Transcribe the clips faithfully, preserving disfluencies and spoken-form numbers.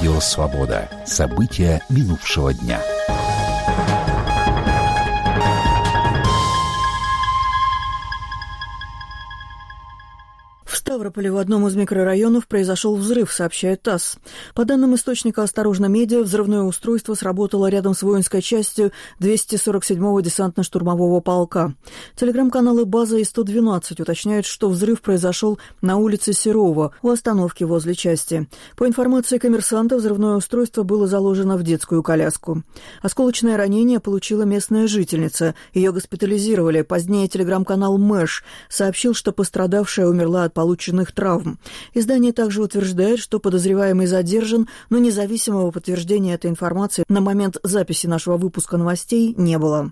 Радио «Свобода». События минувшего дня. В Ставрополе в одном из микрорайонов произошел взрыв, сообщает ТАСС. По данным источника «Осторожно медиа», взрывное устройство сработало рядом с воинской частью двести сорок седьмого десантно-штурмового полка. Телеграм-каналы «База» и сто двенадцать уточняют, что взрыв произошел на улице Серова, у остановки возле части. По информации «Коммерсанта», взрывное устройство было заложено в детскую коляску. Осколочное ранение получила местная жительница. Ее госпитализировали. Позднее телеграм-канал «Мэш» сообщил, что пострадавшая умерла от полученных травм. Издание также утверждает, что подозреваемый задержан, но независимого подтверждения этой информации на момент записи нашего выпуска новостей не было.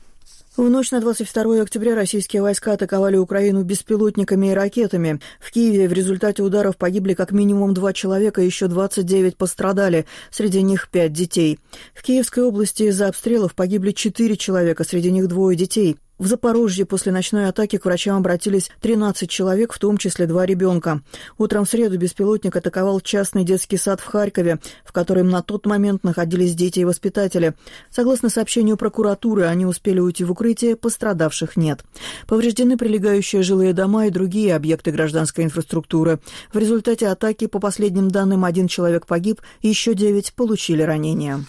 В ночь на двадцать второе октября российские войска атаковали Украину беспилотниками и ракетами. В Киеве в результате ударов погибли как минимум два человека, еще двадцать девять пострадали, среди них пять детей. В Киевской области из-за обстрелов погибли четыре человека, среди них двое детей. В Запорожье после ночной атаки к врачам обратились тринадцать человек, в том числе два ребенка. Утром в среду беспилотник атаковал частный детский сад в Харькове, в котором на тот момент находились дети и воспитатели. Согласно сообщению прокуратуры, они успели уйти в укрытие, пострадавших нет. Повреждены прилегающие жилые дома и другие объекты гражданской инфраструктуры. В результате атаки, по последним данным, один человек погиб, еще девять получили ранения.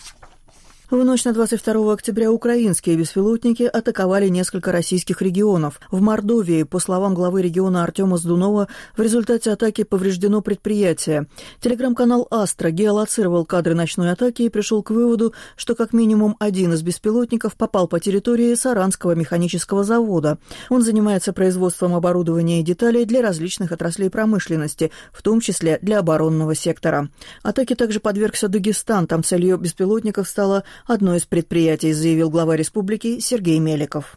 В ночь на двадцать второе октября украинские беспилотники атаковали несколько российских регионов. В Мордовии, по словам главы региона Артема Сдунова, в результате атаки повреждено предприятие. Телеграм-канал «Астра» геолоцировал кадры ночной атаки и пришел к выводу, что как минимум один из беспилотников попал по территории Саранского механического завода. Он занимается производством оборудования и деталей для различных отраслей промышленности, в том числе для оборонного сектора. Атаке также подвергся Дагестан. Там целью беспилотников стало одно из предприятий, заявил глава республики Сергей Меликов.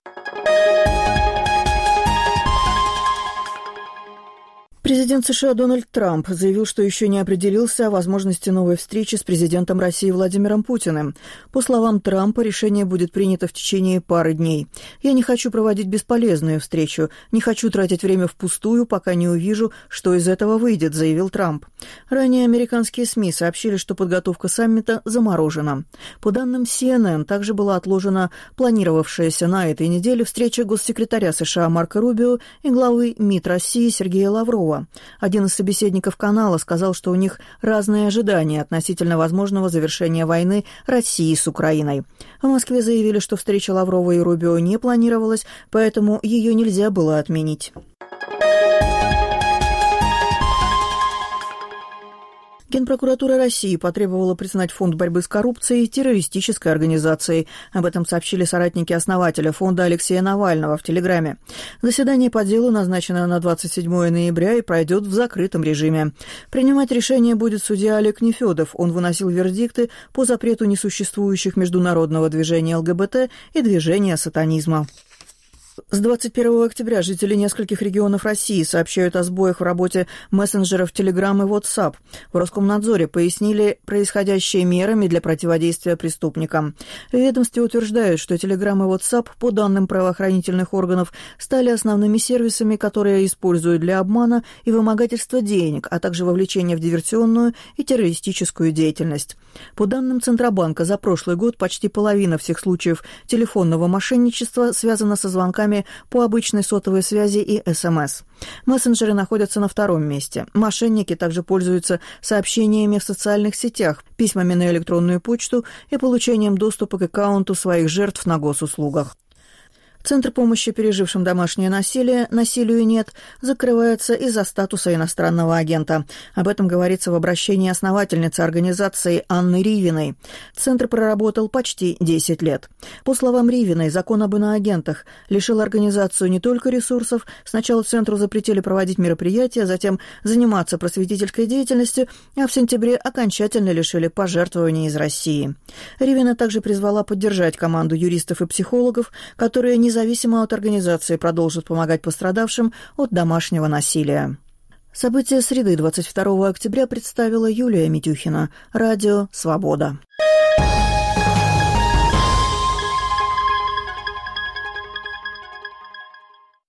Президент США Дональд Трамп заявил, что еще не определился о возможности новой встречи с президентом России Владимиром Путиным. По словам Трампа, решение будет принято в течение пары дней. «Я не хочу проводить бесполезную встречу, не хочу тратить время впустую, пока не увижу, что из этого выйдет», — заявил Трамп. Ранее американские СМИ сообщили, что подготовка саммита заморожена. По данным си эн эн, также была отложена планировавшаяся на этой неделе встреча госсекретаря США Марко Рубио и главы МИД России Сергея Лаврова. Один из собеседников канала сказал, что у них разные ожидания относительно возможного завершения войны России с Украиной. В Москве заявили, что встреча Лаврова и Рубио не планировалась, поэтому ее нельзя было отменить. Генпрокуратура России потребовала признать Фонд борьбы с коррупцией террористической организацией. Об этом сообщили соратники основателя фонда Алексея Навального в Телеграме. Заседание по делу назначено на двадцать седьмое ноября и пройдет в закрытом режиме. Принимать решение будет судья Олег Нефёдов. Он выносил вердикты по запрету несуществующих международного движения эл гэ бэ тэ и движения сатанизма. С двадцать первого октября жители нескольких регионов России сообщают о сбоях в работе мессенджеров Telegram и WhatsApp. В Роскомнадзоре пояснили происходящие мерами для противодействия преступникам. В ведомстве утверждают, что Telegram и WhatsApp, по данным правоохранительных органов, стали основными сервисами, которые используют для обмана и вымогательства денег, а также вовлечения в диверсионную и террористическую деятельность. По данным Центробанка, за прошлый год почти половина всех случаев телефонного мошенничества связана со звонками по обычной сотовой связи и эс эм эс. Мессенджеры находятся на втором месте. Мошенники также пользуются сообщениями в социальных сетях, письмами на электронную почту и получением доступа к аккаунту своих жертв на госуслугах. Центр помощи пережившим домашнее насилие «Насилию нет» закрывается из-за статуса иностранного агента. Об этом говорится в обращении основательницы организации Анны Ривиной. Центр проработал почти десять лет. По словам Ривиной, закон об иноагентах лишил организацию не только ресурсов. Сначала Центру запретили проводить мероприятия, затем заниматься просветительской деятельностью, а в сентябре окончательно лишили пожертвований из России. Ривина также призвала поддержать команду юристов и психологов, которые не независимо от организации продолжит помогать пострадавшим от домашнего насилия. События среды двадцать второго октября представила Юлия Митюхина. Радио «Свобода».